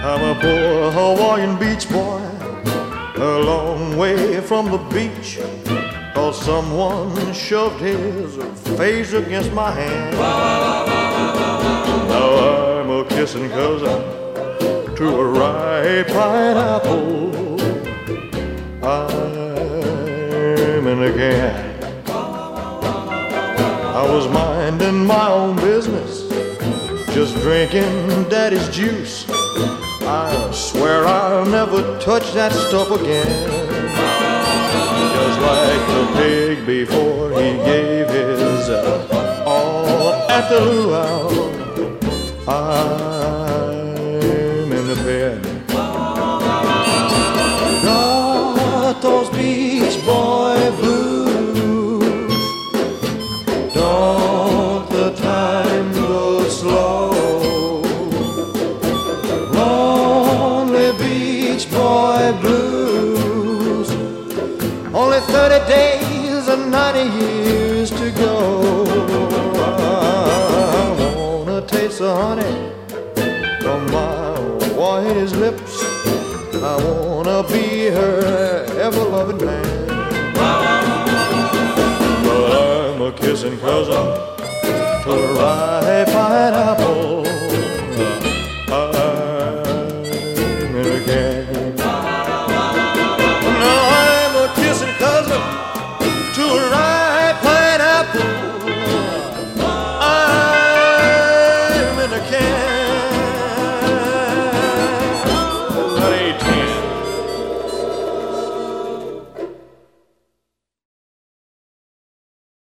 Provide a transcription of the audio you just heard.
I'm a poor Hawaiian beach boy, a long way from the beach, 'cause someone shoved his face against my hand. Now I'm a kissing cousin to a ripe pineapple. I'm in a can. I was minding my own business, just drinking daddy's juice. I swear I'll never touch that stuff again. Just like the pig before he gave his all at the luau. I'm in the pen. Got those Beach Boy blues. Don't the time go slow? Lonely Beach Boy blues. Only 30 days and 90 years to go. I wanna taste the honey from my wife's lips. I wanna be her ever-loving man. But I'm a kissing cousin to a ripe pineapple.